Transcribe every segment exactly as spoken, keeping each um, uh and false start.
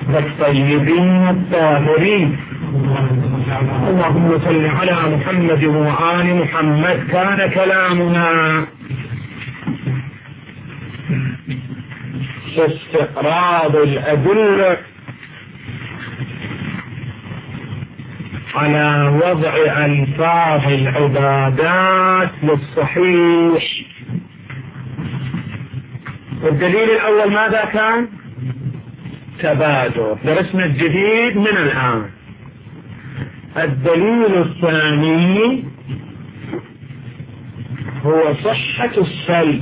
الطيبين الطاهرين. اللهم صل على محمد وآل محمد. كان كلامنا في استقراض الأدلة على وضع ألفاظ العبادات للصحيح. الدليل الأول ماذا كان؟ تبادر. درسنا الجديد من الآن. الدليل الثاني هو صحة السلب،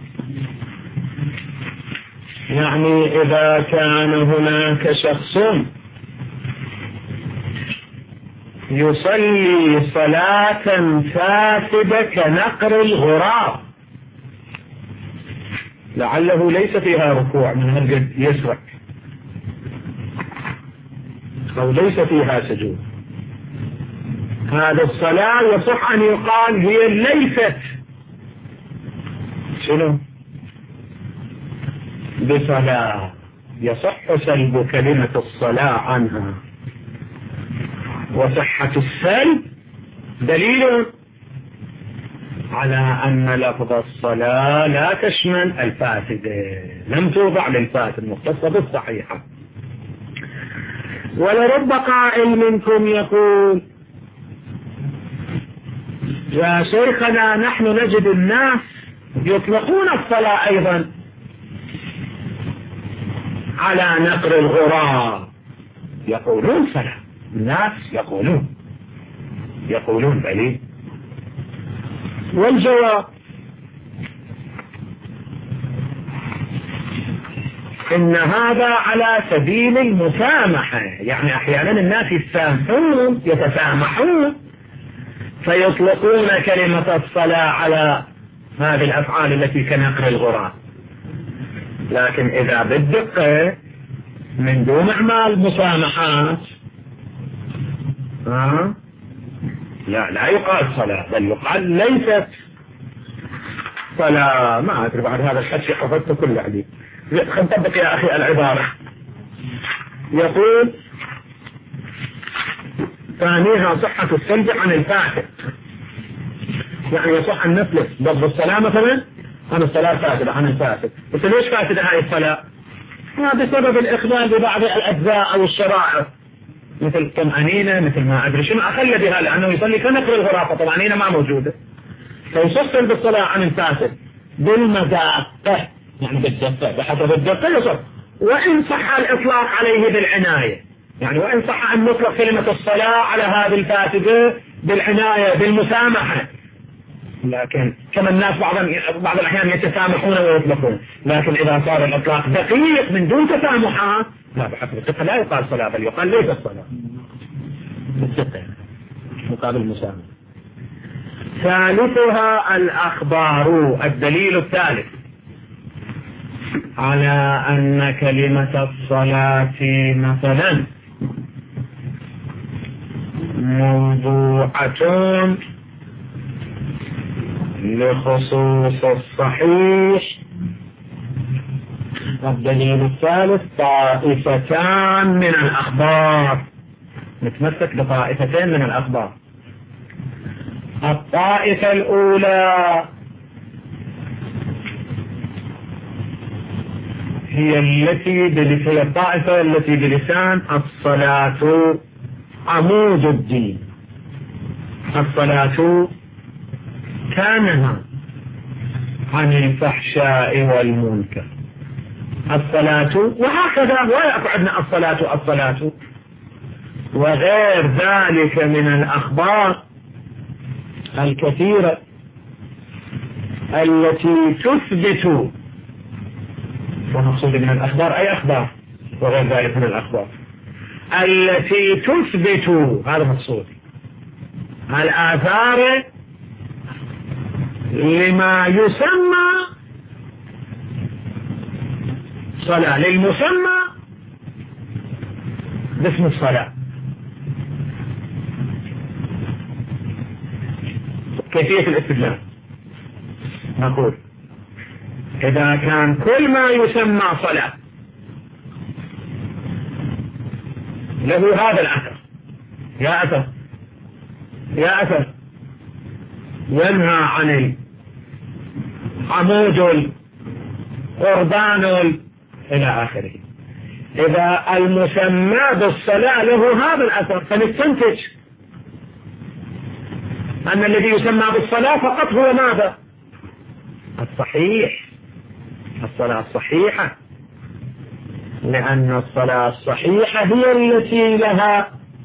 يعني إذا كان هناك شخص يصلي صلاة فاسدة كنقر الغراب، لعله ليس فيها ركوع من هالقد يسرك، أو ليس فيها سجود، هذا الصلاة يصح أن يقال هي ليست شنو بصلاة، يصح سلب كلمة الصلاة عنها. وصحة السلب دليل على أن لفظ الصلاة لا تشمل الفاسدة، لم توضع للفاسد، مختصة بالصحيحة. ولرب قائل منكم يقول يا شيخنا نحن نجد الناس يطلقون الصلاة أيضا على نقر الغراب، يقولون صلاة، الناس يقولون يقولون بلي. والجواب إن هذا على سبيل المسامحة، يعني أحيانا الناس يتسامحون يتسامحون فيطلقون كلمة الصلاة على هذه الأفعال التي كنقر الغراب، لكن إذا بالدقة من دون أعمال مسامحات آه. لا لا يقال صلاة، بل يقال ليست صلاة. ما أدري بعد هذا الحكي حفظت كل عليه. خل نطبق يا أخي العبارة. يقول ثانيها صحة السلب عن الفاسد، يعني يصح أن نفلت ضد الصلاة مثلا عن الصلاة فاسدة عن الفاسد. بس ليش فاسدة هاي الصلاة؟ بسبب الإخلال ببعض الأجزاء أو الشرائع، مثل طمأنينة، مثل ما أدري شنو أخل بها، لأنه يصلي كنقر الغراب، طمأنينة ما موجودة، فيفصل بالصلاة عن الفاسد بالمدقة، يعني بالدقة بحسب الدقة يصح. وإن صح الإطلاق عليه بالعناية، يعني وإن صح أن نطلق كلمة الصلاة على هذه الفاسدة بالعناية بالمسامحة، لكن كما الناس بعض بعض الأحيان يتسامحون ويطلقون، لكن إذا صار الإطلاق دقيق من دون تسامحات لا، بحسب الدقة لا يقال صلاة، بل يقال ليس الصلاة بالدقة مقابل المسامحة. ثالثها الأخبار. الدليل الثالث على أن كلمة الصلاة مثلا موضوعة لخصوص الصحيح. الدليل الثالث طائفتان من الأخبار، نتمسك بطائفتين من الأخبار. الطائفة الأولى هي التي هي الطائفة التي بلسان الصلاة عمود الدين، الصلاة كانها عن الفحشاء والمنكر، الصلاة وهكذا، ولا عندنا الصلاة الصلاة وغير ذلك من الأخبار الكثيرة التي تثبت، ونقصد من الأخبار أي أخبار وغير ذلك من الأخبار التي تثبت، هذا مقصود الآثار لما يسمى صلاة، للمسمى باسم الصلاة. كيفية الاستدلال نقول إذا كان كل ما يسمى صلاة له هذا الأثر. يا أثر يا أثر ينهى عن العمود قربان إلى آخره. إذا المسمى بالصلاة له هذا الأثر فنستنتج أن الذي يسمى بالصلاة فقط هو ماذا؟ الصحيح، الصلاة الصحيحة، لأن الصلاة الصحيحة هي التي لها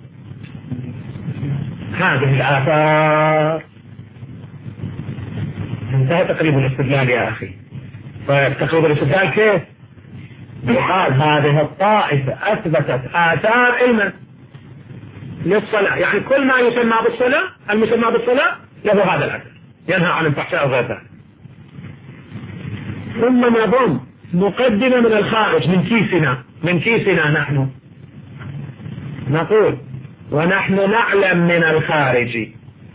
هذه الآثار. انتهى تقريب الاستدلال يا أخي. فتقريب الاستدلال كيف؟ يقال هذه الطائفة أثبتت آثار علما للصلاة، يعني كل ما يسمى بالصلاة المسمى بالصلاة له هذا الأثر، ينهى عن الفحشاء وغير ذلك. ثم نضم مقدمة من الخارج من كيسنا من كيسنا نحن نقول ونحن نعلم من الخارج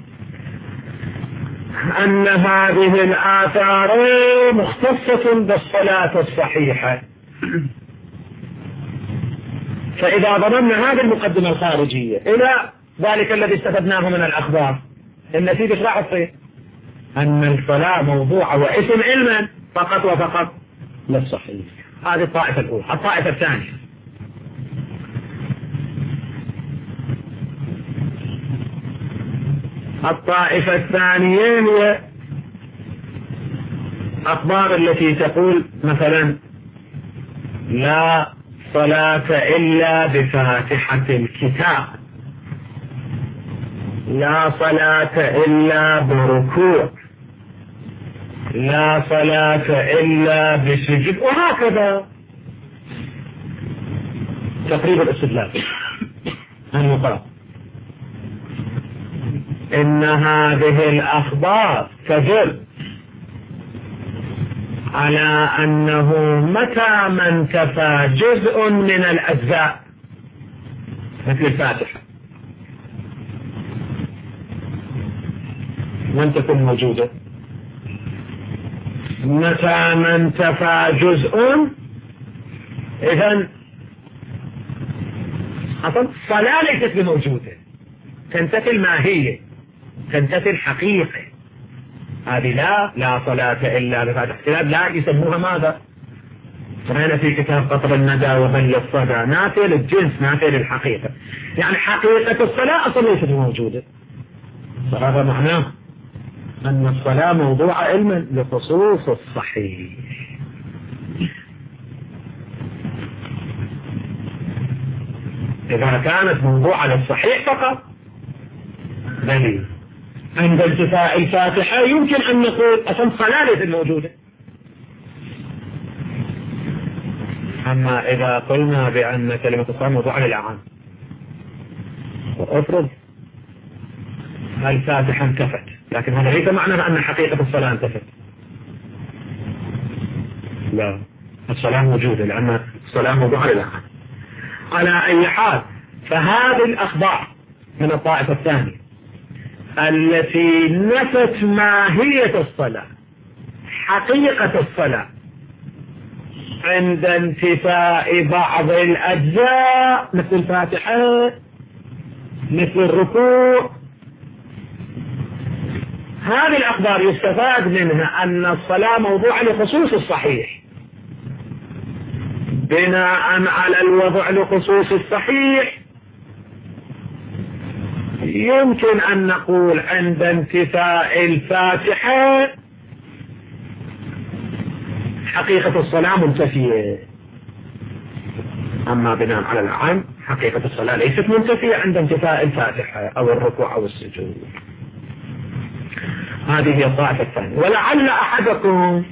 أن هذه الآثار مختصة بالصلاة الصحيحة. فإذا ضمننا هذه المقدمة الخارجية إلى ذلك الذي استفدناه من الأخبار، النتيجة راح تصير أن الصلاة موضوع واسم علما فقط وفقط للصحيح. هذه الطائفة الأولى. الطائفة الثانية الطائفة الثانية هي أخبار التي تقول مثلا لا صلاة إلا بفاتحة الكتاب، لا صلاة إلا بركوع، لا صلاة إلا بسجود، وهكذا تقريب الاستدلال أن يقال إن هذه الأخبار تدل على أنه متى ما انتفى جزء من الأجزاء مثل الفاتحة لن تكون موجودة. متى ما انتفى جزء إذن أصلا الصلاة ليست بموجودة، تنتفي الماهية، تنتفي الحقيقة. هذه لا لا صلاة إلا بفاتحة الكتاب لا يسموها ماذا؟ هنا في كتاب قطر الندى وبل الصدى نافية للجنس نافية للحقيقة، يعني حقيقة الصلاة أصلا ليست موجودة. فهذا معناه أن الصلاة موضوع علم لخصوص الصحيح. إذا كانت موضوع للصحيح فقط دليل. عند انتفاء الفاتحة يمكن أن نقول أصلا الصلاة ليست موجودة. أما إذا قلنا بأن كلمة الصلاة موضوع للأعان وأفرض الفاتحة انتفت، لكن هذا ليس معناه أن حقيقة الصلاة انتفت. لا، الصلاة موجودة لأن الصلاة موضوع للأعان. على أي حال فهذه الأخبار من الطائفة الثانية التي نفت ماهية الصلاة حقيقة الصلاة عند انتفاء بعض الأجزاء مثل الفاتحة مثل الركوع، هذه الأخبار يستفاد منها أن الصلاة موضوع لخصوص الصحيح. بناء على الوضع لخصوص الصحيح يمكن أن نقول عند انتفاء الفاتحة حقيقة الصلاة منتفية. أما بناء على العام حقيقة الصلاة ليست منتفية عند انتفاء الفاتحة أو الركوع أو السجود. هذه هي الطائفة الثانية. ولعل أحدكم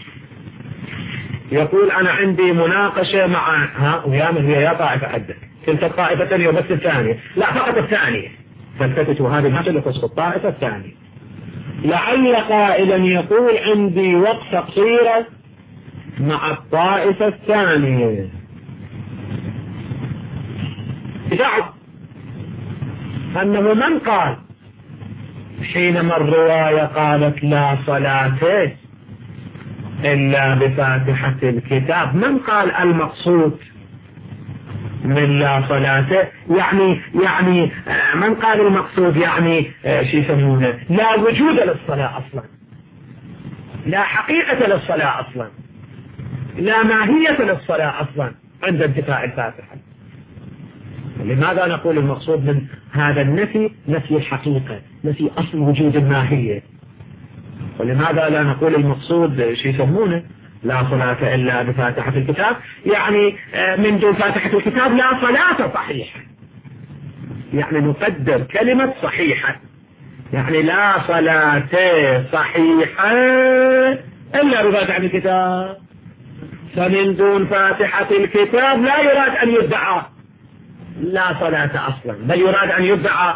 يقول أنا عندي مناقشة مع ها ويا من هي يا طائفة عندك تلك الطائفة الثانية وبس الثانية، لا فقط الثانية، فالتفتوا هذه المسألة لخصوص الطائفة الثانية. لعل قائلا يقول عندي وقفة قصيرة مع الطائفة الثانية. إذا أنه من قال حينما الرواية قالت لا صلاة إلا بفاتحة الكتاب، من قال المقصود من لا صلاة يعني يعني من قال المقصود يعني شو يسمونه لا وجود للصلاة أصلا، لا حقيقة للصلاة أصلا، لا ماهية للصلاة أصلا عند انتفاء الفاتحة. لماذا نقول المقصود من هذا النفي نفي الحقيقة، نفي أصل وجود الماهية؟ ولماذا لا نقول المقصود شو يسمونه لا صلاة إلا بفاتحة الكتاب، يعني من دون فاتحة الكتاب لا صلاة صحيحة، يعني نقدر كلمة صحيحة، يعني لا صلاة صحيحة إلا بفاتحة الكتاب. فمن دون فاتحة الكتاب لا يراد أن يدعى لا صلاة أصلا، بل يراد أن يدعى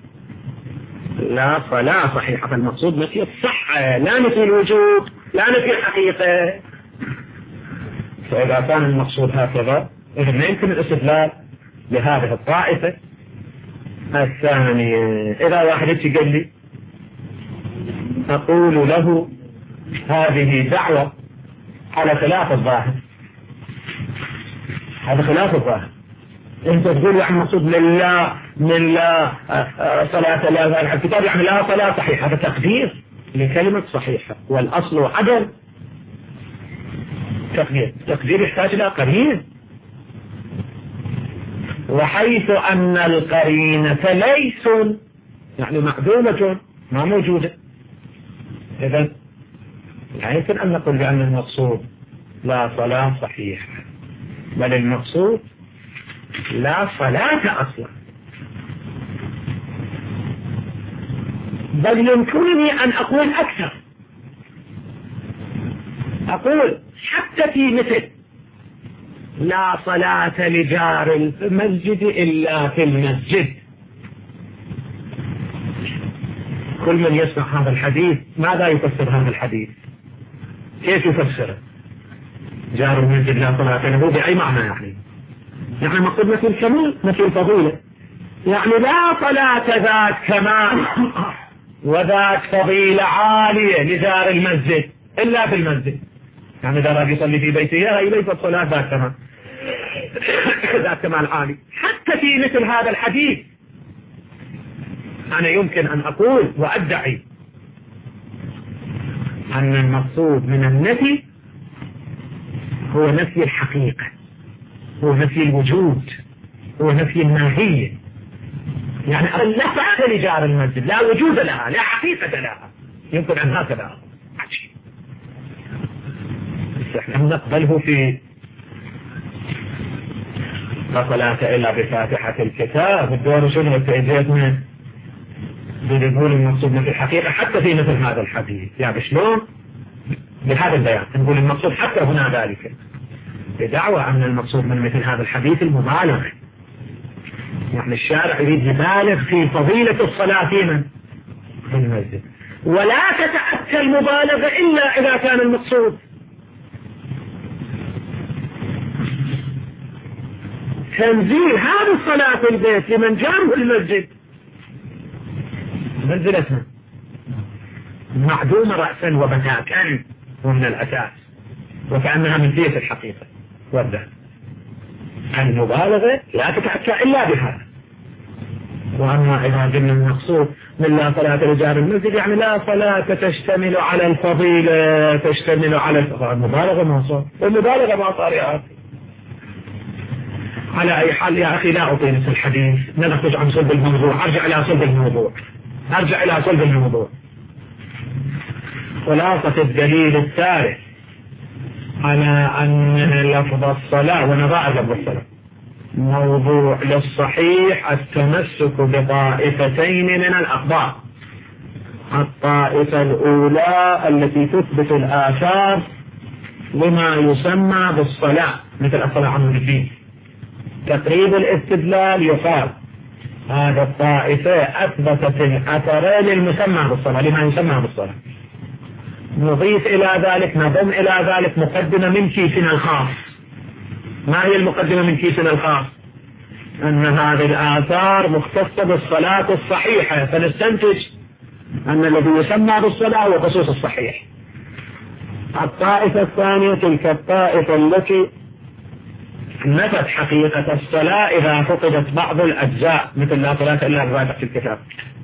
لا صلاة صحيحة. فالمقصود نفي الصحة لا نفي الوجود، لا نفي الحقيقة. فإذا كان المقصود هكذا إذا ما يمكن الاستدلال لهذه الطائفة الثانية. إذا واحد يجي قال لي أقول له هذه دعوة على خلاف الظاهر، هذا خلاف الظاهر. انت تقول يعني المقصود من لا من لا صلاة لا الكتاب يعني لا صلاة صحيحة، هذا تقدير لكلمة صحيحة، والأصل عدم تقدير. تقدير يحتاج إلى قرين، وحيث أن القرينة ليس يعني معدومة ما موجودة، إذن لا يمكن أن نقول بأن المقصود لا صلاة صحيحة، بل المقصود لا صلاة أصلا. بل يمكنني أن أقول أكثر، أقول حتى في مثل لا صلاة لجار المسجد إلا في المسجد. كل من يسمع هذا الحديث ماذا يفسر هذا الحديث؟ كيف يفسره؟ جار المسجد لا صلاة له بأي معنى؟ يعني يعني مقصود مثل الكمال، مثل الفضيلة، يعني لا صلاة ذات كمال وذات فضيلة عالية لجار المسجد إلا في المسجد. يعني إذا لا يصلي في بيته هي ليست صلاة ذات كمال ذات كمال عالي. حتى في مثل هذا الحديث أنا يمكن أن أقول وأدعي أن المقصود من النفي هو نفي الحقيقة، هو نفي الوجود، هو نفي الماهية. يعني لا صلاة لجار المسجد لا وجود لها، لا حقيقة لها. يمكن أن هكذا عجيب، بس احنا نقبله في لا صلاة إلا بفاتحة الكتاب. الدور شنو تأجيتنا بنقول المقصود من الحقيقة حتى في مثل هذا الحديث. يعني شلون؟ بهذا البيان نقول المقصود حتى هنا ذلك، بدعوى أن المقصود من مثل هذا الحديث المبالغة. يعني الشارع يريد يبالغ في فضيلة الصلاة في من؟ في المسجد، ولا تتأتى المبالغة إلا إذا كان المقصود تنزيل هذه الصلاة في البيت لمن جاره المسجد منزلتها معدومة رأسا وبتاتا ومن الأساس، وكأنها من جهة الحقيقة والذات. المبالغة لا تتأتى إلا بهذا. وأما إذا قلنا المقصود من لا صلاة لجار المسجد يعني لا صلاة تشتمل على الفضيلة، تشتمل على المبالغة ما صار، والمبالغة ما صار يا أخي. على أي حال يا أخي لا أطيل في الحديث، نخرج عن صلب الموضوع. أرجع إلى صلب الموضوع أرجع إلى صلب الموضوع خلاصة الدليل الثالث على أن لفظ الصلاة ونظائر لفظ الصلاة موضوع للصحيح التمسك بطائفتين من الأخبار. الطائفة الأولى التي تثبت الآثار لما يسمى بالصلاة مثل الصلاة عن الدين. تقريب الاستدلال يقال هذا الطائفة أثبتت الأثر للمسمى بالصلاة لما يسمى بالصلاة. نضيف إلى ذلك نضم إلى ذلك مقدمة من كيسنا الخاص. ما هي المقدمة من كيسنا الخاص؟ أن هذه الآثار مختصة بالصلاة الصحيحة، فنستنتج أن الذي يسمى بالصلاة هو خصوص الصحيح. الطائفة الثانية تلك الطائفة التي نفت حقيقة الصلاة إذا فقدت بعض الأجزاء، مثل لا صلاة إلا بفاتحة الكتاب.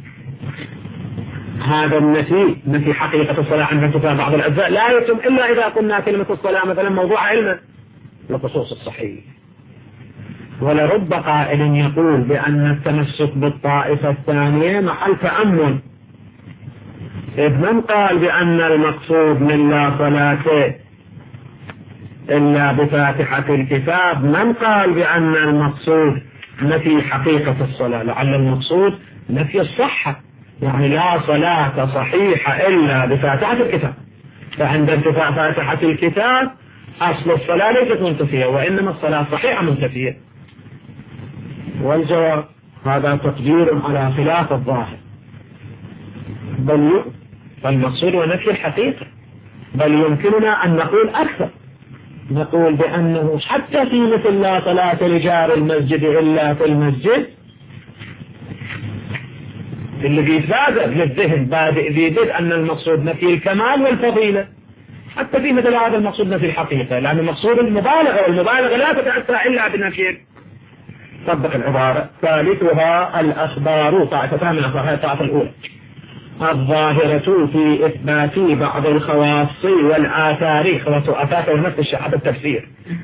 هذا النفي نفي حقيقة الصلاة عن انتفاء بعض الأجزاء لا يتم إلا إذا قلنا كلمة الصلاة مثلا موضوع علما لخصوص الصحيح. ولرب قائل يقول بأن التمسك بالطائفة الثانية محل تأمل، إذ من قال بأن المقصود من لا صلاة إلا بفاتحة الكتاب؟ من قال بأن المقصود نفي حقيقة الصلاة؟ لعل المقصود نفي الصحة، يعني لا صلاة صحيحة إلا بفاتحة الكتاب، فعند انتفاء فاتحة الكتاب أصل الصلاة ليست منتفية، وإنما الصلاة صحيحة منتفية. والجواب هذا تقدير على خلاف الظاهر، بل فالمقصود هو نفي الحقيقة، بل يمكننا أن نقول أكثر، نقول بأنه حتى في مثل لا صلاة لجار المسجد إلا في المسجد اللي بيتبادر للذهن بادئ ذي بدء أن المقصود نفي الكمال والفضيلة، حتى في مثل هذا المقصود نفي الحقيقة، لأن المقصود المبالغة، والمبالغة لا تتأتى إلا بنفي. طبق العبارة. ثالثها الأخبار، طائفتان من أخبارها. الطائفة الأولى الظاهرة في إثبات بعض الخواص والآثار، خواص وآثار ونفس الشيء هذا التفسير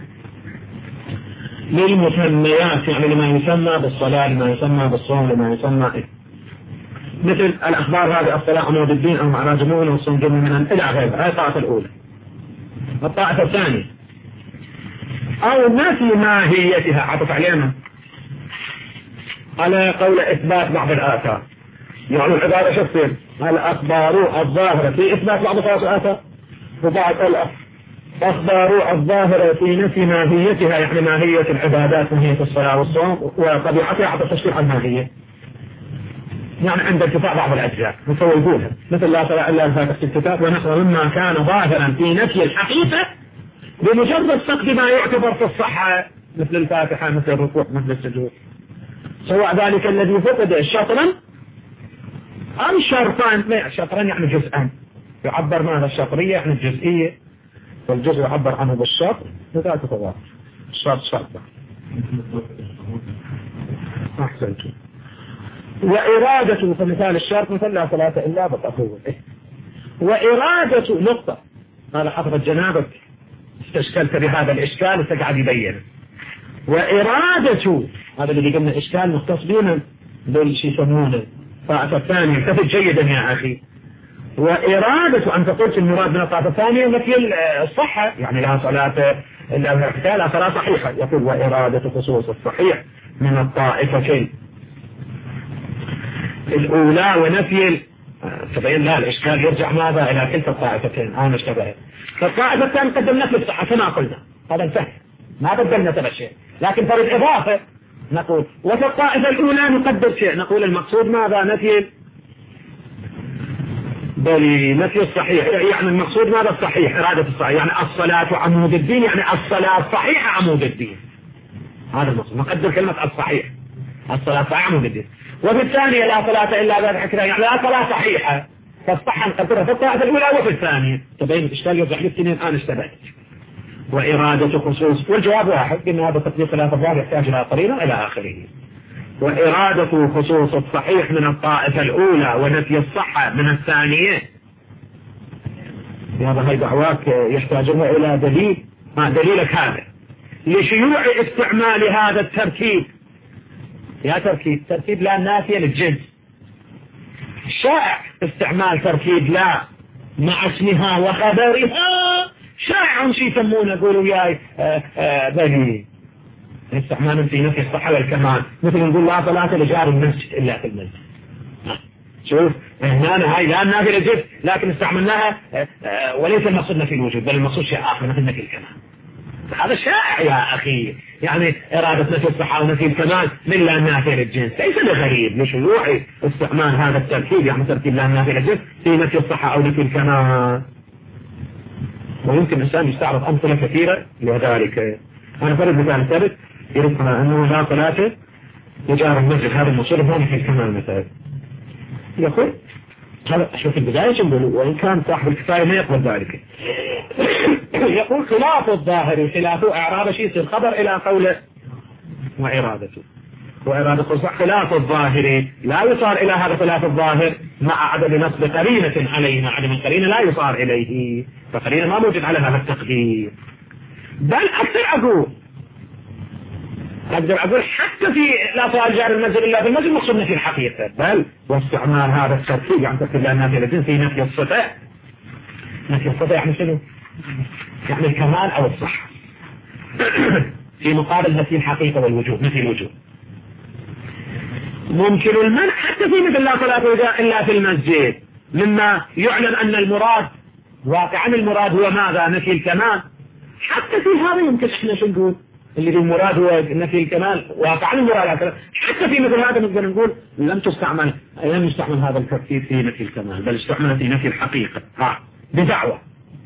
للمسميات، يعني لما يسمى بالصلاة، لما يسمى بالصوم، لما يسمى إيه؟ مثل الأخبار هذه الصلاة عمود الدين أو معراج مؤمن والصوم جميع من إلى غيرها. هذه الطائفة الأولى. الطائفة الثانية أو نفي ماهيتها، عطف علينا على قول إثبات بعض الآثار، يعني العبارة شو تصير؟ الأخبار الظاهرة في إثبات بعض الآثار، وبعض الأخبار الظاهرة في نفي ماهيتها، يعني ماهية العبادات، ماهية الصلاة والصوم وطبيعتها على تشريح الماهية، يعني عند انتفاع بعض الأجزاء نسوي يقولها مثل لا صلاة إلا بفاتحة الكتاب، ونحو مما كان ظاهرا في نفي الحقيقة بمجرد فقد ما يعتبر في الصحة، مثل الفاتحة، مثل الركوع، مثل السجود، سواء ذلك الذي فقد شطرا أم شرطان. لا، شطران يعني جزءان، يعبر ماذا الشطرية يعني الجزئية، والجزء يعبر عنه بالشطر لذات تضاف الشرط شرطة. أحسنتم. وإرادة فمثال الشرط مثل لا صلاة إلا بالطهور. وإرادة نقطة، هذا حفظت جنابك استشكلت بهذا الإشكال وتقعد يبين. وإرادة هذا اللي قلنا إشكال مختص بينا بالشي يسمونه الطائفة الثانية، انتبه جيدا يا أخي. وإرادة أن تقول المراد من الطائفة الثانية نفي الصحة، يعني لا صلاة إلا بالكتاب، لا صلاة صحيحة. يقول وإرادة خصوص الصحيح من الطائفتين الأولى ونفي تبين. لا، الإشكال يرجع ماذا إلى كلتا الطائفتين أو نشتبه. فالطائفة الثانية قدم نفي الصحة كما قلنا، هذا انتهى، ما بدلنا تبع شيء، لكن فرد إضافة نقول. وفي الطائفة الأولى نقدر شيء، نقول المقصود ماذا؟ نفي بل نفي الصحيح، يعني المقصود ماذا؟ الصحيح، إرادة الصحيح، يعني الصلاة عمود الدين، يعني الصلاة صحيحة عمود الدين، هذا المقصود. نقدر كلمة الصحيح، الصلاة صحيحة عمود الدين. وفي الثانية لا صلاة إلا بفاتحة الكتاب، يعني لا صلاة صحيحة، فالصحة نقدرها في الطائفة الأولى وفي الثانية. تبين الإشكال يرجع للسنين الآن اشتبهت. وإرادة خصوص، والجواب واحد إن هذا تطبيق خلاف الظاهر يحتاج إلى قرينة إلى آخره. وإرادة خصوص الصحيح من الطائفة الأولى ونفي الصحة من الثانية، هذا هي دعواك يحتاجها إلى دليل. ما دليلك هذا لشيوع استعمال هذا التركيب؟ يا تركيب تركيب لا نافية للجنس، شائع استعمال تركيب لا مع اسمها وخبرها، شائع شيء يسمونه يقولوا ياي بني استعمال في نفي الصحة والكمال، مثل نقول لا صلاة لجار المسجد إلا في المسجد. شوف هنا هاي لا نافية للجنس، لكن استعملناها وليس المقصود نفي الوجود، بل المقصود شيء آخر مثل نفي الكمال. هذا شائع يا أخي، يعني إرادة نفي الصحة ونفي الكمال من لا نافية للجنس ليس بغريب لشيوع استعمال هذا التركيب، يعني تركيب لا نافية للجنس في نفي الصحة أو نفي الكمال. ويمكن الإنسان يستعرض أمثلة كثيرة لذلك. أنا فرد مثال ثابت يرفع أنه لا صلاة لجار المسجد، هذا المصير هو نفي الكمال مثلا. يقول هذا شوف البداية جنبه، وإن كان صاحب الكفاية ما يقبل ذلك. يقول خلاف الظاهر خلافه إعراب شيء يصير خبر إلى قوله وإرادته، وإرادة صح خلاف الظاهر لا يصار إلى هذا خلاف الظاهر مع عدم نصب قرينة عليه، مع عدم القرينة لا يصار إليه، فقرينة ما موجود على هذا التقدير. بل أكثر أقول أقدر أقول حتى في لا صار جار المنزل إلا في المنزل مقصود نفي الحقيقة، بل واستعمال هذا الترتيب يعني ترتيب لأنها في الجنس في نفي الصفة. نفي الصفة يعني شنو؟ يعني الكمال أو الصحة في مقابل نفي الحقيقة والوجود، نفي الوجود. ممكن المنع حتى في مثل لا صلاة إلا في المسجد مما يعلم أن المراد واقعا المراد هو ماذا؟ نفي الكمال. حتى في هذا يمكن احنا شو نقول اللي في المراد هو نفي الكمال واقعا المراد، حتى في مثل هذا نقدر نقول لم تستعمل لم يستعمل هذا الترتيب في نفي الكمال، بل استعمل في نفي الحقيقة. ها بدعوة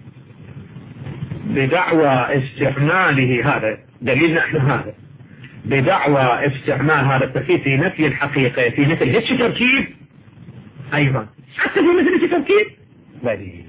بدعوى استعماله، هذا دليلنا احنا هذا، بدعوى استعمال هذا التركيب في نفي الحقيقة في مثل هيك تركيب ايضا، حتى في مثل هيك تركيب بديل.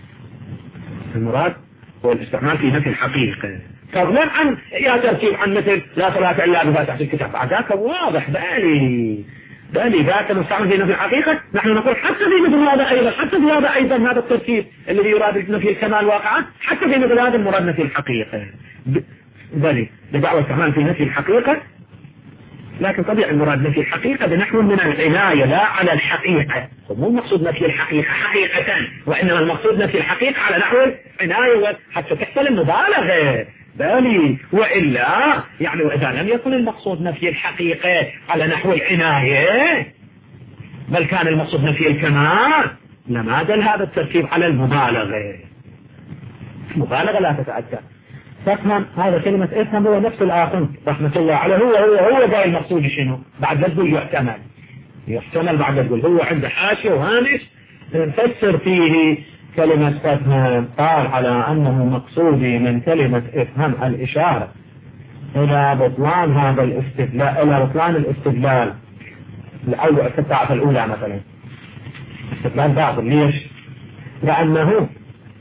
المراد هو الاستعمال في نفي الحقيقة، فضلا عن يا تركيب عن مثل لا صلاة إلا بفاتحة الكتاب، ذاك واضح بالي بالي ذاك مستعمل في نفي الحقيقة. نحن نقول حتى في مثل هذا أيضا، حتى في هذا أيضا هذا التركيب الذي يراد نفي الكمال واقعا، حتى في مثل هذا المراد نفي الحقيقة بالي بدعوى استعمال في نفي الحقيقة، لكن طبيعي المراد نفي الحقيقة بنحو من العناية لا على الحقيقة، مو المقصود نفي الحقيقة حقيقة، وإنما المقصود نفي الحقيقة على نحو العناية حتى تحصل المبالغة بالي، وإلا يعني وإذا لم يكن المقصود نفي الحقيقة على نحو العناية بل كان المقصود نفي الكمال لما دل هذا التركيب على المبالغة. المبالغة لا تتأتى. فافهم هذا كلمة افهم هو نفس الآخر رحمة الله عليه، هو هو هو جاي المقصود شنو بعد لا تقول يحتمل يحتمل بعد لا تقول هو عنده حاشية وهامش نفسر فيه كلمة افهم، قال على أنه مقصودي من كلمة افهم الإشارة إلى بطلان هذا الاستدلال، إلى بطلان الاستدلال الأول الساعة الأولى مثلا استدلال باطل. ليش؟ لأنه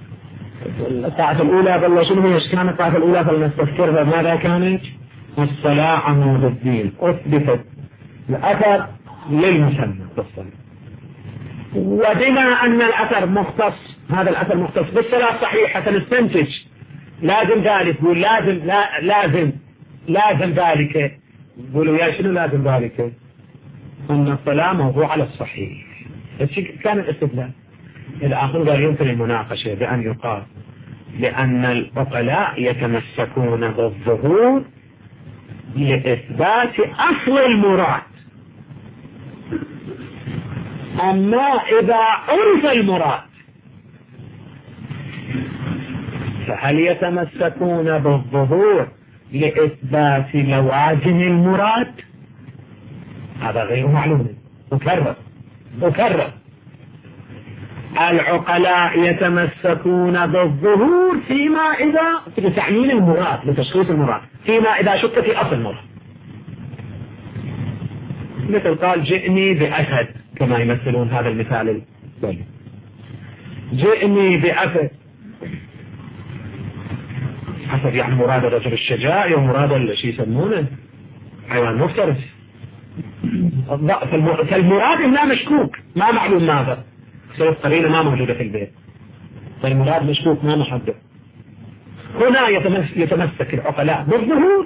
الساعة الأولى بالله شنو هي كانت الساعة الأولى فلنستذكرها ماذا كانت؟ الصلاة عمود الدين، أثبتت الأثر للمسمى بالصلاة، وبما أن الأثر مختص هذا الأثر مختص بالصلاة صحيحة نستنتج لازم ذلك، يقول لازم لا لازم لازم ذلك، يقولوا يا شنو لازم ذلك؟ أن الصلاة موضوع على الصحيح. كان الاستدلال الآخر قال يمكن المناقشة بأن يقال لأن العقلاء يتمسكون بالظهور لإثبات أصل المراد، أما إذا عرف المراد فهل يتمسكون بالظهور لإثبات لوازم المراد؟ هذا غير معلوم. أكرر أكرر العقلاء يتمسكون بالظهور فيما إذا لتعيين المراد لتشخيص المراد، فيما إذا شك في أصل المراد، مثل قال جئني بأسد كما يمثلون هذا المثال البالي، جئني بأسد، أسد يعني مراد الرجل الشجاع ومراد الشيء يسمونه حيوان مفترس، فالمراد هنا مشكوك ما معلوم ماذا، سيد قرينة ما موجودة في البيت، فالمراد مشكوك ما محدد. هنا يتمسك, يتمسك العقلاء بالظهور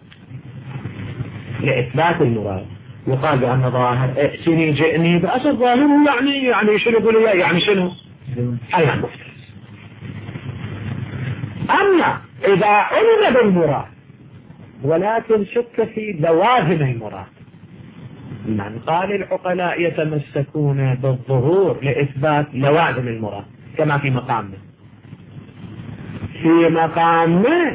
لإثبات المراد، يقال بأن ظاهر ائتني جئني بأسد ظاهر يعني يعني شنو يقولوا يعني شنو حيوان مفترس. أما إذا علم بالمراد ولكن شك في لوازم المراد، من قال العقلاء يتمسكون بالظهور لإثبات لوازم المراد كما في مقامنا. في مقامنا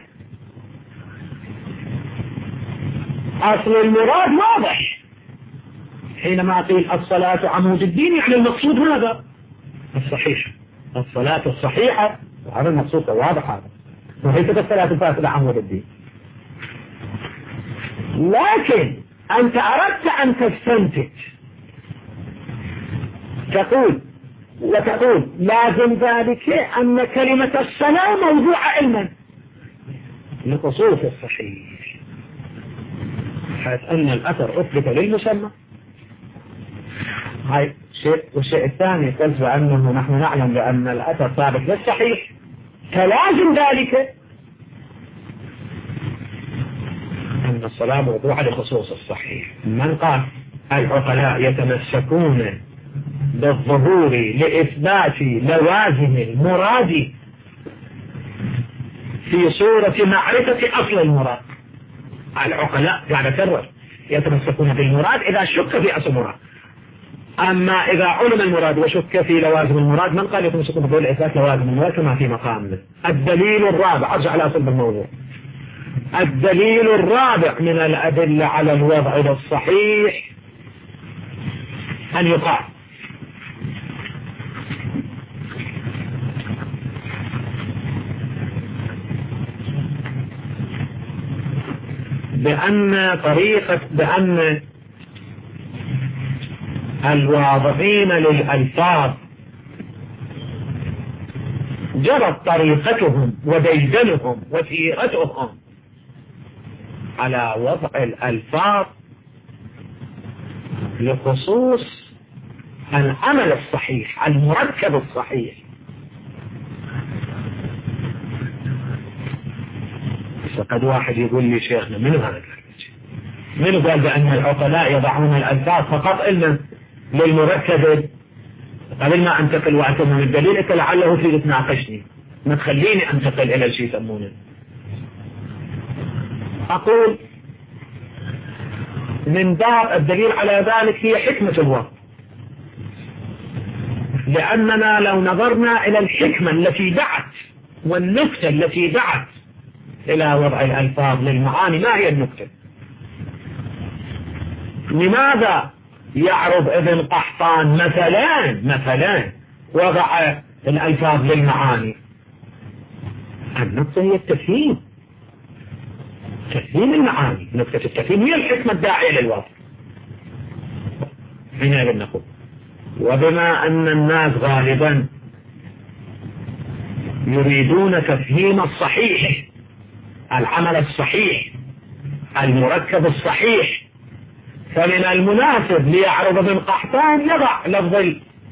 أصل المراد واضح، حينما قيل الصلاة عمود الدين يعني المقصود هذا الصحيح، الصلاة الصحيحة هذا المقصود واضح، هذا وهي الصلاة الفاسدة عمود الدين. لكن أنت أردت أن تستنتج تقول وتقول لازم ذلك أن كلمة الصلاة موضوعة علما لخصوص الصحيح، حيث أن الأثر أثبت للمسمى. هاي شيء. والشيء الثاني قلت بأنه نحن نعلم بأن الأثر ثابت للصحيح، فلازم ذلك أن الصلاة موضوعة لخصوص الصحيح. من قال العقلاء يتمسكون بالظهور لإثبات لوازم المراد في صورة معرفة أصل المراد. العقلاء قاعد أكرر يتمسكون بالمراد إذا شك في أصل المراد، أما إذا علم المراد وشك في لوازم المراد من قال يتمسكون بالإثبات لوازم المراد كما في مقامه. الدليل الرابع، أرجع على أصل الموضوع، الدليل الرابع من الأدلة على الوضع للصحيح أن يقال بأن طريقة بأن الواضعين للألفاظ جرت طريقتهم وديدنهم وسيرتهم على وضع الألفاظ لخصوص العمل الصحيح المركب الصحيح. فقد واحد يقول لي شيخنا منو هذا؟ منو قال بأن العقلاء يضعون الألفاظ فقط إلا للمركب؟ قبل ما أنتقل وأعتمد الدليل إنت لعله تريد تناقشني، ما تخليني أنتقل إلى الشيء يسمونه. أقول من باب الدليل على ذلك هي حكمة الوضع، لأننا لو نظرنا إلى الحكمة التي دعت والنكتة التي دعت إلى وضع الألفاظ للمعاني، ما هي النكتة؟ لماذا يعرب ابن قحطان مثلا مثلا وضع الألفاظ للمعاني؟ النكتة هي التفهيم، تفهيم المعاني. نكتة التفهيم هي الحكمة الداعية للوضع. هنا نقول وبما أن الناس غالبا يريدون تفهيم الصحيح، العمل الصحيح المركب الصحيح، فمن المناسب ليعرض ابن قحطان يضع لفظ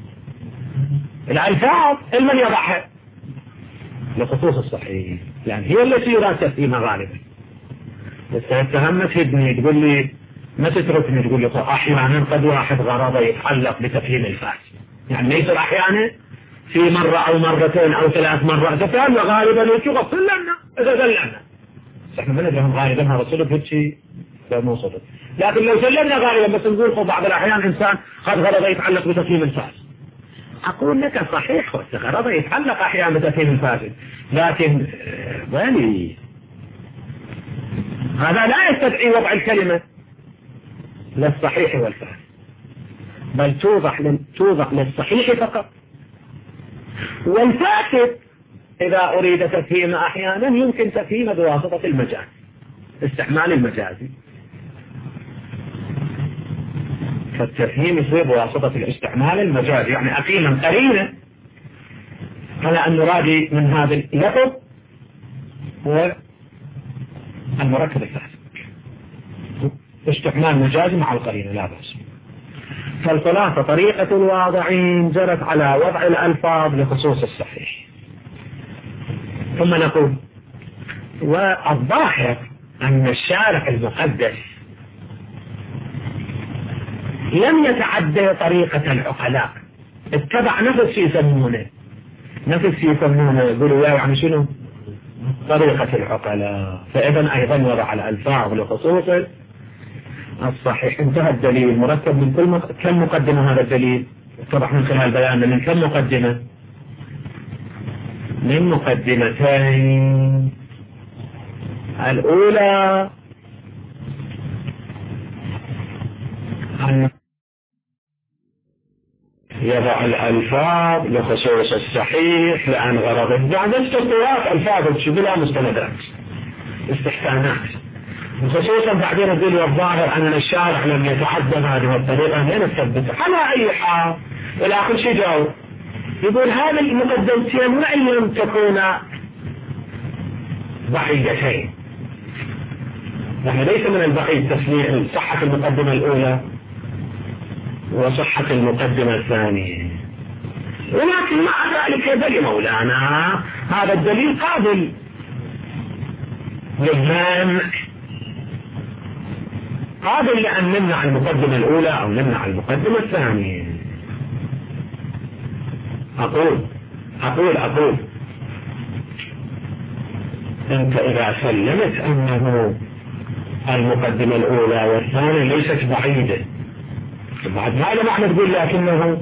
الألفاظ المن يضعها لخصوص الصحيح، لأن هي التي يراد تفهيمها غالبا. بس اتهمت ابني تقول لي ما تتركني، تقول لي أحيانا قد واحد غرضه يتعلق بتفهيم الفاس، يعني ليس أحيانا في مرة أو مرتين أو ثلاث مرات، فهم غالبا يغفل لنا إذا دلنا. احنا ما ندرهم غالبا هذا صدق هالشيء لا مو صدق، لكن لو سلمنا غالبا بس نقول بعض الأحيان إنسان قد غرضه يتعلق بتفهيم الفاس. أقول لك صحيح غرضه يتعلق أحيانا بتفهيم الفاسد، لكن بالي هذا لا يستدعي وضع الكلمة للصحيح والفاسد، بل توضح توضح للصحيح فقط، والفاسد إذا أريد تفهيم أحيانا يمكن تفهيم بواسطة المجاز، استعمال المجازي. فالتفهيم يصير بواسطة الاستعمال المجازي، يعني أقيما قرينة على أن نرادي من هذا اللفظ هو المركب الفاسد، استعمال مجازي مع القرينة لا بأس. فالخلاصة طريقة الواضعين جرت على وضع الألفاظ لخصوص الصحيح. ثم نقول والظاهر أن الشارع المقدس لم يتعدى طريقة العقلاء، اتبع نفس يسمونه نفس يسمونه يقولوا يعني شنو طريقة العقلاء، فإذا أيضا وضع الألفاظ لخصوص الصحيح. انتهى الدليل مركب من كل مق... كم مقدمة هذا الدليل؟ اتضح من خلال بياننا من كم مقدمة؟ من مقدمتين. الأولى أن يضع الألفاظ لخصوص الصحيح لأن غرضه بعد استطلاعات ألفاظ بلا مستندات استحسانات، خصوصا بعدين يقول والظاهر أن الشارع لم يتعدى هذه الطريقة لنثبت على أي حال. إلى آخر شيء جاوب يقول هذه المقدمتين وإن لم تكونا بعيدتين، يعني ليس من البعيد تسميع صحة المقدمة الأولى وصحة المقدمة الثانية، ولكن مع ذلك يدل مولانا هذا الدليل قابل للمنع، قابل لأن نمنع المقدمة الأولى أو نمنع المقدمة الثانية. أقول أقول أقول أنت إذا سلمت أنه المقدمة الأولى والثانية ليست بعيدة، بعد ماذا معنى تقول لكنه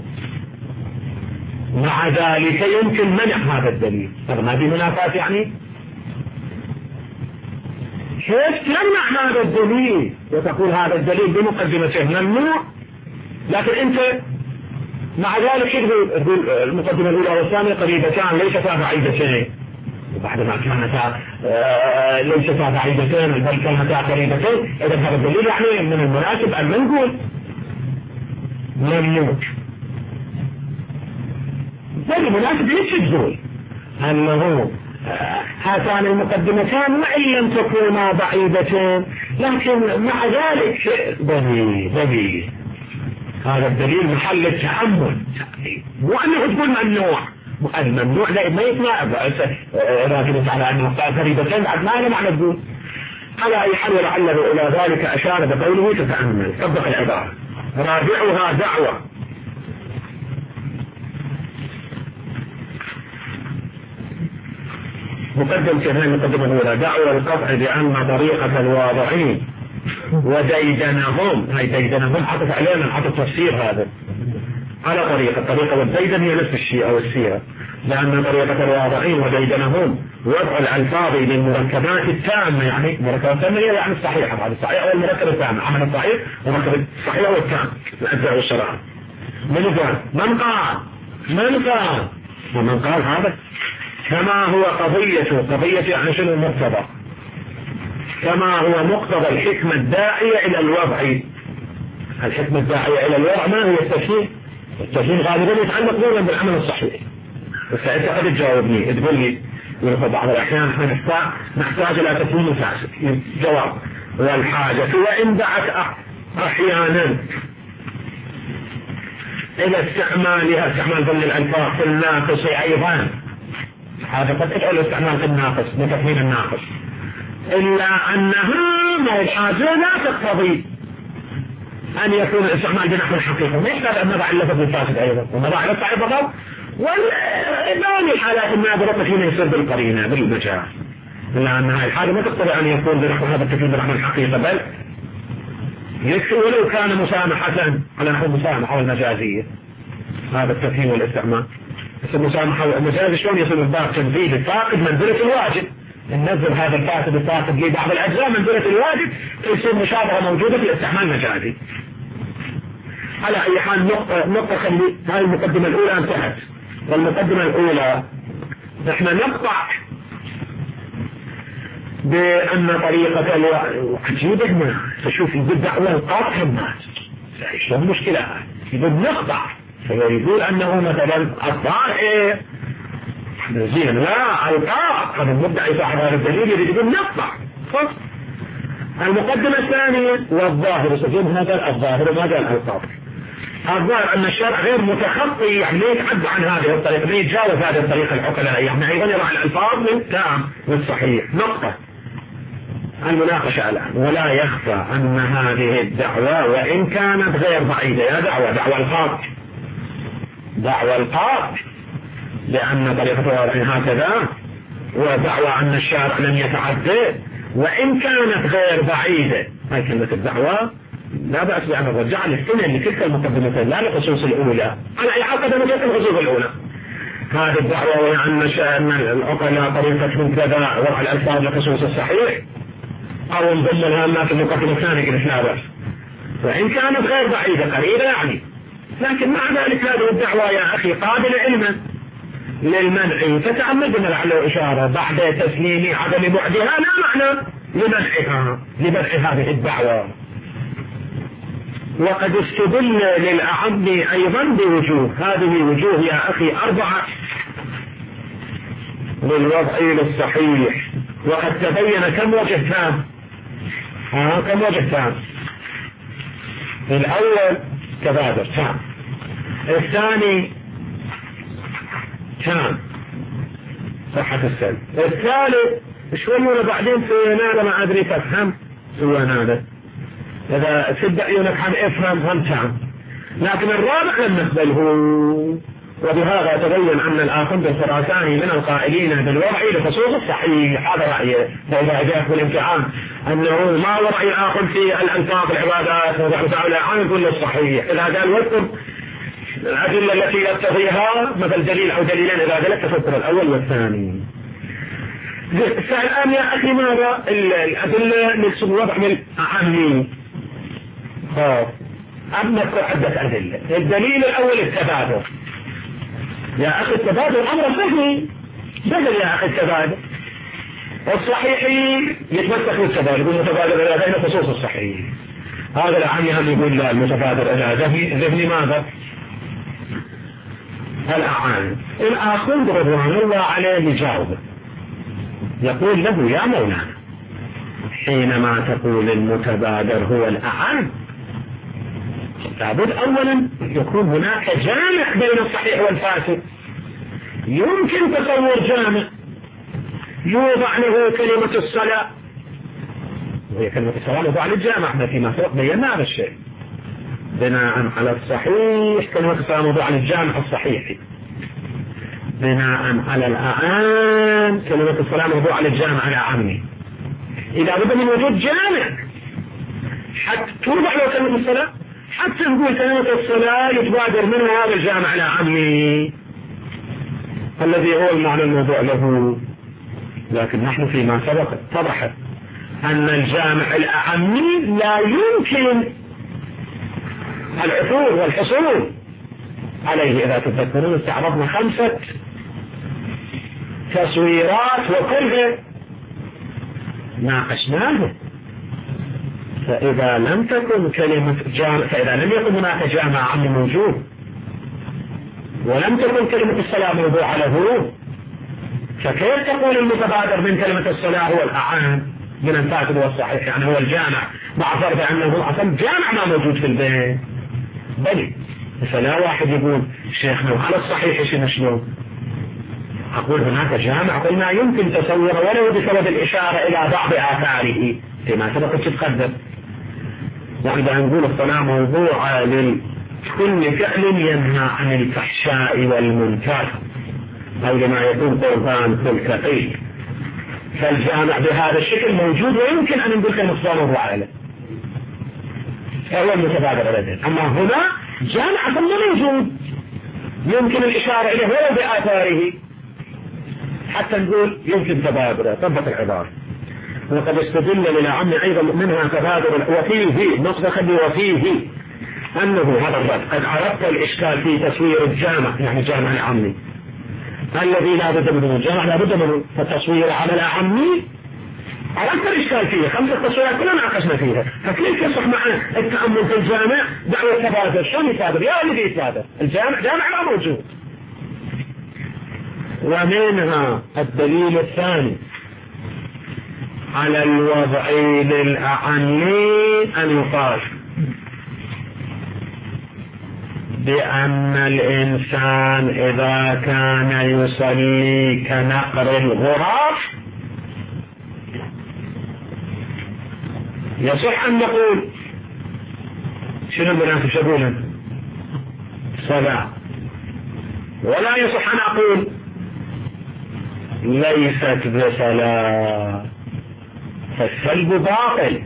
مع ذلك يمكن منع هذا الدليل؟ طب ما في منافات يعني؟ كيف تمنع هذا الدليل وتقول هذا الدليل بمقدمته ممنوع، لكن أنت مع ذلك تقول المقدمة الأولى والثانية قريبتان ليستا بعيدتين، وبعد ما كانتا آه ليستا بعيدتين بل كانتا قريبتين، إذا هذا الدليل يعني من المناسب أن نقول ممنوع. الدليل المناسب ليش تقول أنه هاتان المقدمتان وإن لم تكونا بعيدتين، لكن مع ذلك بني بني هذا الدليل محل التأمل، مو أنه تقول ممنوع، الممنوع لا ما يسمع راكبت على أنه قريبتين بعد ما معنى تقول. على أي حال ولعله إلى ذلك أشار بقوله تتأمل. طبق العبارة رابعها دعوة. مقدم كمان مقدمة الأولى دعوة القطع بأن طريقة الواضعين وديدنهم، هاي ديدنهم حطت علينا حطت تفسير هذا على طريقة الطريقة والديدن هي نفس الشيء أو السيرة، لأن طريقة الواضعين وديدنهم وضع الألفاظ للمركبات التامة، يعني مركبات التامة هي يعني الصحيحة، هذا الصحيح أو المركب التامة، عمل الصحيح ومركب الصحيح والتام الأجزاء والشرائع. من قال؟ من قال؟ من قال؟ ومن قال هذا كما هو قضية قضية يعني شنو المقتضى، كما هو مقتضى الحكمة الداعية إلى الوضع. الحكمة الداعية إلى الوضع ما هي التشريع؟ التشريع غالبا يتعلق دائما بالعمل الصحيح. بس أنت قد تجاوبني تقول لي في بعض الأحيان احنا نحتاج نحتاج إلى تكوين فاسد. جواب والحاجة وإن دعت أحيانا إلى استعمالها استعمال ظل الألفاظ في الناقص أيضا، هذا قد تدعو الاستعمال في الناقص لتكوين الناقص، إلا أنها ما الحاجة لا تقتضي أن يكون الاستعمال بنحو الحقيقة، ما يحتاج أن نضع اللفظ الفاسد أيضا ونضع لفظ فقط، والباني الحالات النادرة فيما يصير بالقرينة بالمجال، إلا أن هذه الحاجة ما تقتضي أن يكون بنحو هذا التكوين بنحو الحقيقة، بل يكفي ولو كان مسامحة على نحو المسامحة والمجازية هذا التكوين والاستعمال. بس المسامحة والمجاز شلون يصير الباب تنزيل الفاقد منزلة الواجب، ننزل هذا الفاسد الفاقد لبعض الأجزاء منزلة الواجب فيصير مشابهة موجودة في الاستعمال المجازي. على أي حال نقطة نقطة خلي هذه المقدمة الأولى انتهت، والمقدمة الأولى نحن نقطع بأن طريقة عجيبة هنا تشوف يقول دعوة القاطع الناس شلون مشكلة يقول نقطع، فيقول أنه مثلا الظاهر زين لا القاء هذا المدعي صاحب هذا الدليل يريد يقول نقطع. المقدمة الثانية والظاهر سجن هذا الظاهر ما قال القاء. الظاهر أن الشرع غير متخطي يعني يتعدى عن هذه الطريقة، ما يتجاوز هذه الطريقة العقلاء، يعني أيضا يضع الألفاظ من تام والصحيح. نقطة المناقشة الآن ولا يخفى أن هذه الدعوة وإن كانت غير بعيدة يا دعوة دعوة القاط دعوة القاط لأن طريقة الواضعين هكذا، ودعوة أن الشارع لم يتعدى وإن كانت غير بعيدة، هاي كلمة الدعوة لا بأس بأن نرجع للسنة لتلك المقدمتين لا لخصوص الأولى، على أي حال قدمت الخصوص الأولى. هذه الدعوة وأن أن العقلاء طريقة كذا وضع الألفاظ لخصوص الصحيح أو نضم الهامات في المقدمة الثانية كده لا بأس، وإن كانت غير بعيدة قريبة يعني، لكن مع ذلك هذه الدعوة يا أخي قابلة علما للمنع، فتعمد أن لعله إشارة بعد تسليم عدم بعدها لا معنى لمنعها لمنع هذه الدعوة، وقد استدل للأعم أيضا بوجوه. هذه وجوه يا أخي أربعة للوضع للصحيح، وقد تبين كم وجه تام. ها كم وجه تام؟ الأول تبادر تام، الثاني تام صحة السلب، الثالث شوية بعدين سوينا ما أدري تفهم سوينا هذا، إذا سد عيونك عن افهم هم تام، لكن الرابع لم نقبله. وبهذا تبين أن الآخر الخراساني من القائلين بالوضع لخصوص الصحيح، هذا رأيه. فإذا جاء في الامتحان أنه ما ورأي الآخر في الألفاظ العبادات وضع العام كل الصحيح، إذا قال وذكر الأدلة التي يقتضيها مثل دليل أو دليلين، إذا قالت تفكر الأول والثاني. الآن يا أخي ماذا الأدلة نقصد وضع من أعمي؟ خاف أما عدة أدلة. الدليل الأول التبادر. يا أخي التبادل أمر صحيح، بدل يا أخي التبادل الصحيح يتمسك بالتبادل، يقول متبادل إلى ذهن خصوص الصحيح. هذا الأعمي هم يقول لا، المتبادل إلى ذهن ماذا؟ الأعاني. الآخر رضوان الله عليه يجاوبه يقول له يا مولانا حينما تقول المتبادر هو الأعان لابد أولا يكون هناك جامع بين الصحيح والفاسد. يمكن تصور جامع يوضع له كلمة الصلاة، وهي كلمة الصلاة موضوع للجامع، احنا فيما سبق بينا هذا الشيء بناء على الصحيح. كلمة الصلاة موضوع للجامع الصحيح بناء على الأعان. كلمة الصلاة موضوع للجامع العامي. إذا بد من وجود جامع حتى توضع له كلمة الصلاة، حتى نقول كلمة الصلاة يتبادر منها هذا الجامع العامي الذي هو المعنى الموضوع له. لكن نحن فيما سبق اتضح أن الجامع الأعمي لا يمكن العثور والحصول عليه. إذا تذكرون استعرضنا خمسة تصويرات وكلها ناقشناها. فإذا لم تكن كلمة جامع، فإذا لم يكن هناك جامع عامي موجود ولم تكن كلمة الصلاة موضوعة له، فكيف تقول المتبادر من كلمة الصلاة هو الأعان من الفاسد والصحيح؟ يعني هو الجامع، مع فرض أنه أصلا جامع ما موجود في البيت. بل فلا واحد يقول شيخنا على الصحيح شنو شنو أقول هناك جامع قلنا يمكن تصوره ولو بسبب الإشارة إلى بعض آثاره فيما سبق تتقدم. وإذا نقول الصلاة موضوعة لكل فعل ينهى عن الفحشاء والمنكر أو لما يكون قربان كل كثير، فالجامع بهذا الشكل موجود ويمكن أن نقول كالمصدر موضوع له فهو المتبادر إليه. أما هنا جامع ثم موجود يمكن الإشارة إليه ولو بآثاره حتى نقول يمكن تبادر. طبق العبارة. وقد استدل للعم أيضا منها تبادر وفيه نقص خلي وفيه أنه هذا الرد قد عرفت الإشكال في تصوير الجامع، يعني جامع العمي الذي لا بد منه، الجامع لا بد منه، فالتصوير على العمي عرفت الإشكال فيه. خمسة تصويرات كلنا ناقشنا فيها، فكيف يصح معنا التأمل في الجامع دعوة تبادر؟ شلون يتبادر؟ يا الذي يتبادر الجامع جامع ما موجود. ومنها الدليل الثاني على الوضع للأعني أن يقال بأن الإنسان إذا كان يصلي كنقر الغراب يصح أن نقول شنو المنافس يقولون صلاة، ولا يصح أن أقول ليست بصلاة، فالسلب باطل.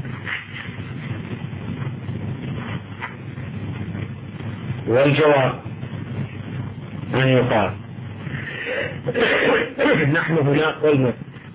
والجواب أن يقال نحن هنا قلنا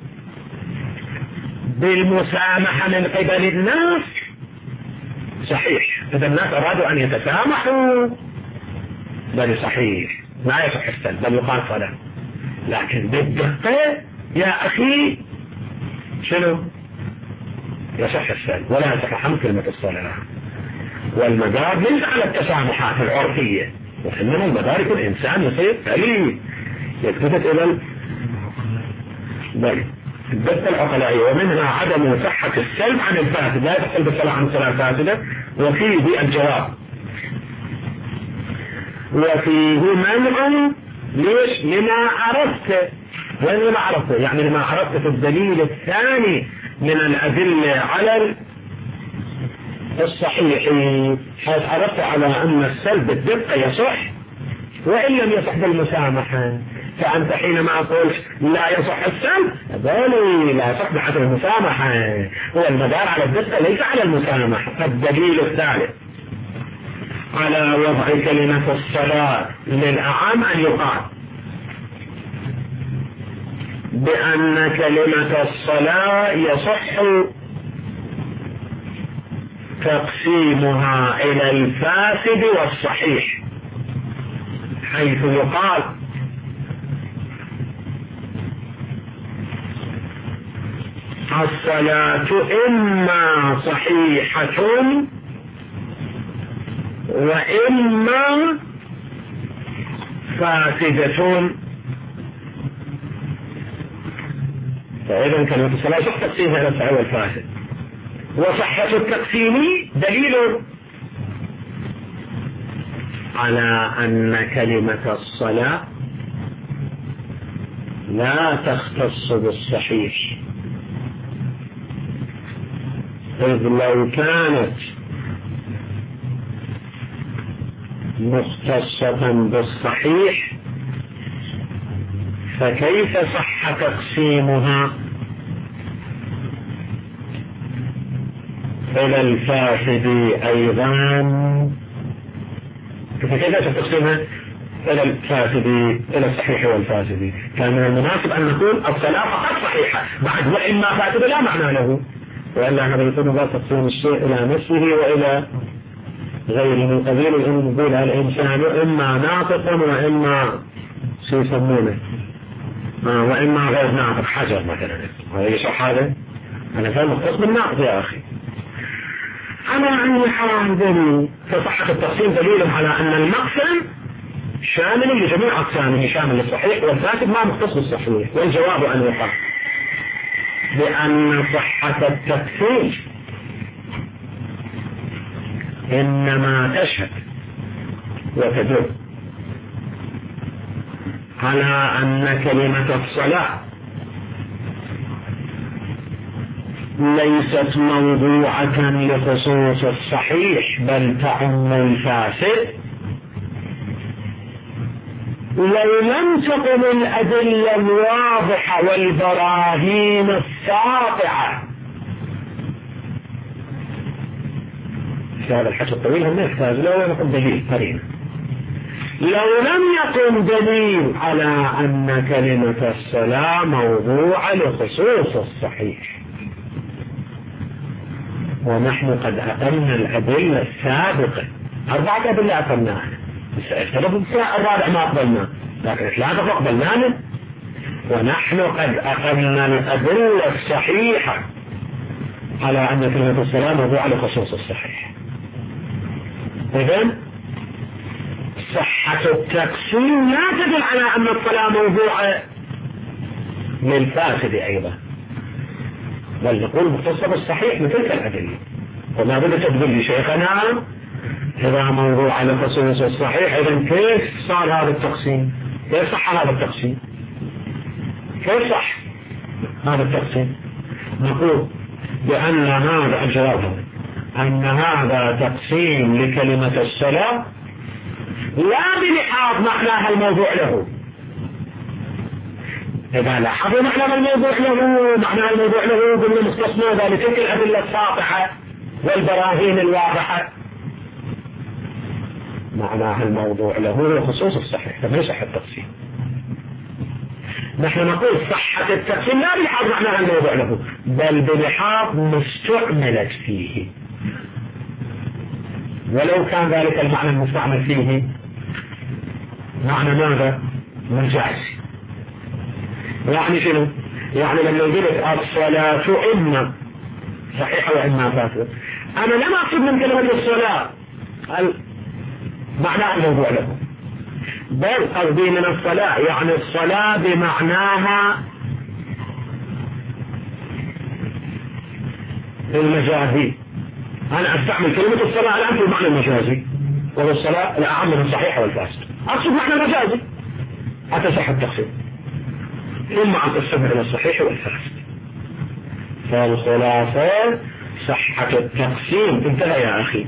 بالمسامحة من قبل الناس صحيح، إذا الناس أرادوا أن يتسامحوا بل صحيح لا يصح السلب بل يقال صلاة. لكن بالدقة يا أخي شنو يصح السلب ولا يصح حمل كلمة الصلاة. والمدار ليس على التسامحات العرفية، وإنما المدار يكون إنسان يصير فليه يلتفت إلى بل الدفة العقلائية، ومنها عدم صحة السلب عن الفاسد، لا يحصل بالصلاة عن الصلاة الفاسدة، وفيه الجواب وفيه منع ليش؟ لما عرفت. وين لما عرفت؟ يعني لما عرفت في الدليل الثاني من الأدلة على الصحيح، حيث عرفت على أن السلب بالدقة يصح وإن لم يصح بالمسامحة. فأنت حينما قلت لا يصح السلب ذلك لا يصح بحث المسامحة، هو المدار على الدقة ليس على المسامحة. الدليل الثالث على وضع كلمة الصلاة للأعم أن يقال بأن كلمة الصلاة يصح تقسيمها إلى الفاسد والصحيح، حيث يقال الصلاة إما صحيحة وإما فاسدة. فإذا كلمة الصلاة صح تقسيمها إلى الصحيح والفاسد، وصحة التقسيم دليل على أن كلمة الصلاة لا تختص بالصحيح، إذ لو كانت مختصة بالصحيح فكيف صح تقسيمها إلى الفاسد أيضا؟ فكيف صح تقسيمها إلى الفاسد إلى الصحيح والفاسد؟ كان من المناسب أن نقول الصلاة فقط صحيحة بعد وإما فاسد لا معنى له، وإلا هذا يكون بقى تقسيم الشيء إلى نفسه وإلى غيره من قبيل أن نقول الإنسان إما ناطق وإما شو يسمونه آه وإما غير ناطق، حجر مثلا، هذا يصح هذا؟ أنا فاهم مختص بالناطق يا أخي. أنا عندي حرام دليل فصحة التقسيم دليل على أن المقسم شامل لجميع أقسامه، شامل للصحيح والفاسد ما مختص بالصحيح. والجواب أن يقال بأن صحة التقسيم إنما تشهد وتدل على أن كلمة الصلاة ليست موضوعة لخصوص الصحيح بل تعم الفاسد لو لم تقم الأدلة الواضحة والبراهين الساطعة. في هذا الحكي الطويل هم يحتاج لو لم يقم دليل قريب، لو لم يقم دليل على أن كلمة الصلاة موضوعة لخصوص الصحيح، ونحن قد أقمنا الأدلة السابقة، أربعة أدلة أقمناها، اختلف الرابع ما أقبلناه، لكن ثلاثة فأقبلناه، ونحن قد أقمنا الأدلة الصحيحة على أن كلمة الصلاة موضوعة لخصوص الصحيح. إذن صحة التقسيم لا تدل على أن الصلاة موضوعة للفاسد أيضا، بل نقول مختصة بالصحيح من تلك الأدلة. وما بدأت تقول لي شيخنا إذا موضوعة لخصوص الصحيح، إذن كيف صار هذا التقسيم؟ كيف صح هذا التقسيم؟ كيف صح هذا التقسيم؟ نقول بأن هذا الجواب أن هذا تقسيم لكلمة الصلاة لا بلحاظ معناها الموضوع له. إذا لاحظوا معنى الموضوع له، معنى الموضوع له قلنا مختص ماذا لتلك الأدلة الساطعة والبراهين الواضحة، معناها الموضوع له خصوص الصحيح، فما يصح التقسيم. نحن نقول صحة التقسيم لا بلحاظ معناها الموضوع له بل بلحاظ مستعملت فيه، ولو كان ذلك المعنى المستعمل فيه معنى ماذا؟ مجازي. يعني شنو؟ يعني لما قلت الصلاة إما صحيحة وإما فاسدة، أنا لم أقصد من كلمة الصلاة معناها الموضوع له، بل قصدي من الصلاة يعني الصلاة بمعناها المجازي. أنا أستعمل كلمة الصلاة الآن في المعنى المجازي، وهو الصلاة الأعم من الصحيح والفاسد. أقصد معنى مجازي حتى صح التقسيم، ثم أقسم إلى الصحيح والفاسد. فالخلاصة صحة التقسيم انتهى يا أخي،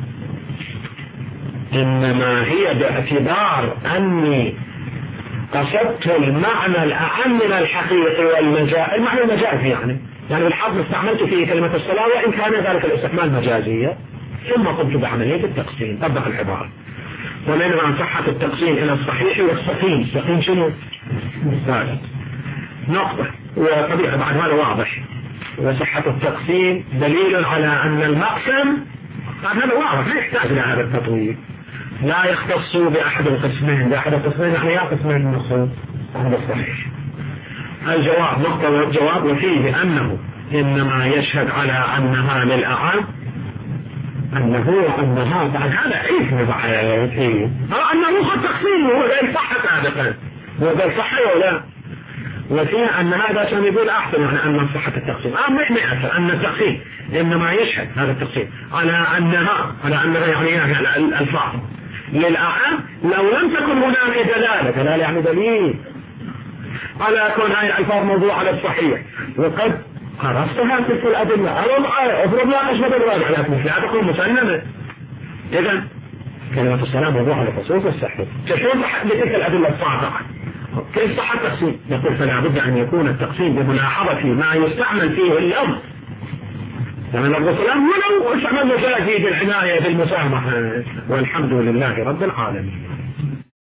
إنما هي باعتبار أني قصدت المعنى الأعم من الحقيقي والمجاز، المعنى المجازي يعني يعني بالحظ استعملت فيه كلمة الصلاة وإن كان ذلك الاستعمال مجازية، ثم قمت بعملية التقسيم طبق العبارة. ومنها عن صحة التقسيم إلى الصحيح والسقيم. السقيم شنو؟ ثالث نقطة وطبيعة بعد هذا واضح. وصحة التقسيم دليل على أن المقسم بعد هذا واضح لا يحتاج إلى هذا التطويل، لا يختص بأحد القسمين، بأحد القسمين يعني يا قسمين النصوص. هذا الصحيح. الجواب نقطة والجواب وفيه أنه إنما يشهد على أنها للأعم أنه أنها بعد هذا عيث بعد فيه أنه قد تقسيم هو ذا صحة هذا هو ذا صحة ولا وفيه أن هذا كان يقول أحسن يعني أن صحة التقسيم أم مش مئة أن التقسيم إنما يشهد هذا التقسيم على أنها على أنها يعني الألفاظ للأعم لو لم تكن هناك دلالة دلالة يعني دليل على كون هاي الألفاظ موضوع على الصحيح وقد قرصتها تلك الأدلة أفرض لا أشهد الراجع لكن لا تكون مسلمة. إذن كلمة السلام موضوع على خصوص الصحيح تشوف لتلك الأدلة الصادقة. كيف صح التقسيم؟ يقول فلا بد أن يكون التقسيم بملاحظة ما يستعمل فيه اللفظ يعني لفظ السلام ولو استعمل مجازي بالعناية بالمسامحة. والحمد لله رب العالمين.